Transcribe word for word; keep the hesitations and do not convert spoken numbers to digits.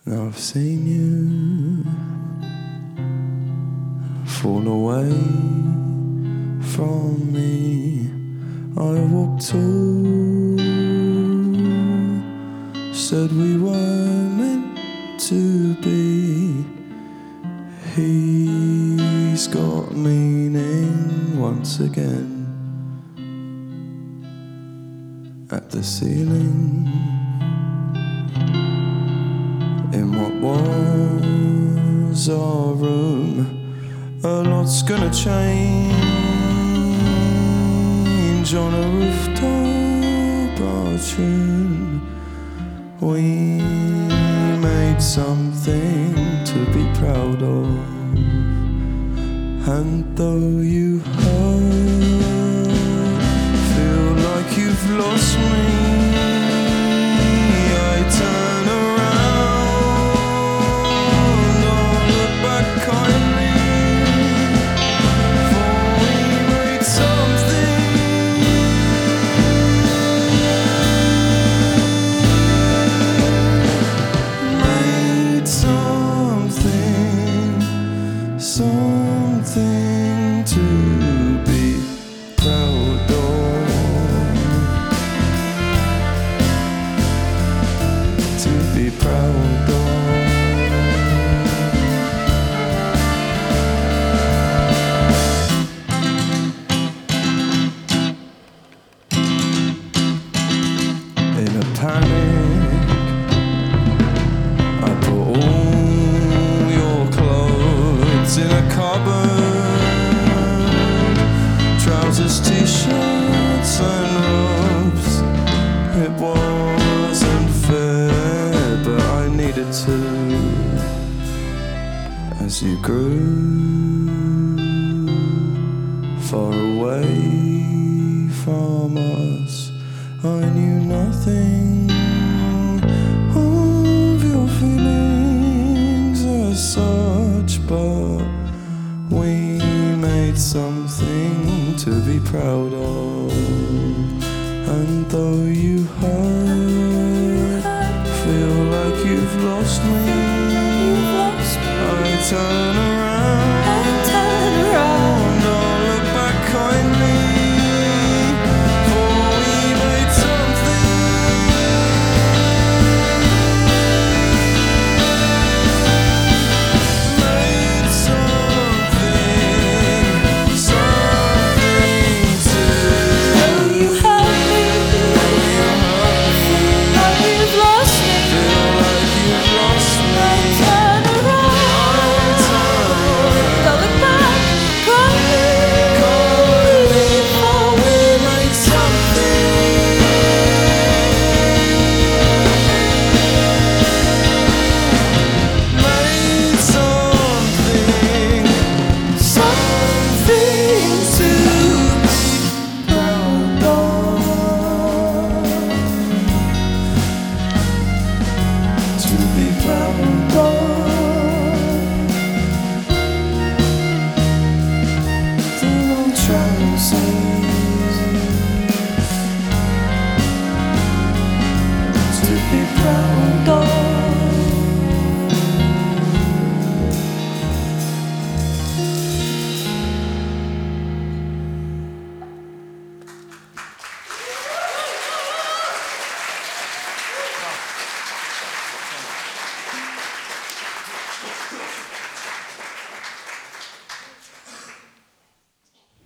Now I've seen you fall away from me. I walked tall, said we were meant to be. He's got meaning once again. At the ceiling, in what was our room, a lot's gonna change on a rooftop bathroom. We made something to be proud of, and though you hurt, feel like you've lost me, I turn around, I'll look back kindly, for we made something, made something, something to be proud of. Be proud of. In a panic, I put all your clothes in a cupboard, trousers, t-shirts and robes. It wasn't fair, but I needed to. As you grew far away from us, I knew nothing of your feelings as such, but we made something to be proud of. And though you hurt, feel like you've lost me, I turn around.